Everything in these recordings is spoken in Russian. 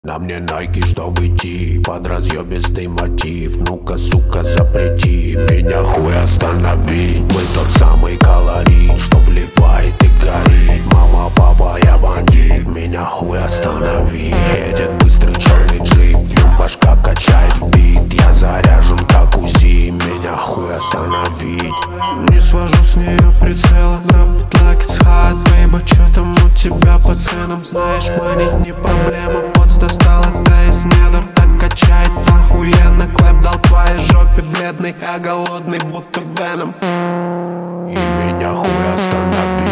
На мне найки, чтобы идти под разъебистый мотив. Ну-ка, сука, запрети меня хуй остановить. Мы тот самый колорит, что вливает и горит. Мама, папа, я бандит, меня хуй остановить. Едет быстрый черный джип, в нем башка качает бит. Я заряжен как УЗИ, меня хуй остановить. Не свожу с нее прицела, drop it like it's hot, baby. Чё там у тебя по ценам, знаешь, манить не проблема. Поц достал это из недр, так качает охуенно. Клэп дал твоей жопе бледный, я голодный, будто Веном. И меня хуй остановить.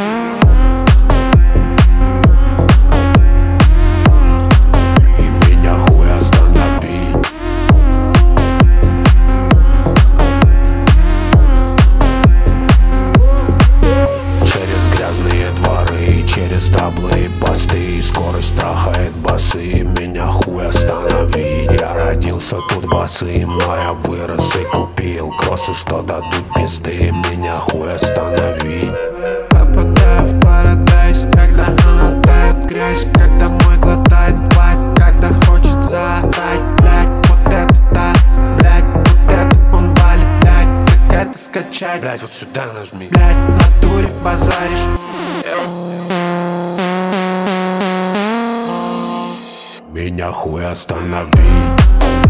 Через таблы и посты, скорость трахает басы. Меня хуй остановить. Я родился тут босым, но я вырос и купил кроссы, что дадут пизды. Меня хуй остановить. Попадаю в парадайз, когда она тает грязь, когда мой глотает вайп, когда хочет заорать, блядь. Вот это да, блядь, вот это он валит, блядь. Как это скачать, блядь, вот сюда нажми. Блядь, в натуре базаришь. Меня хуй остановить.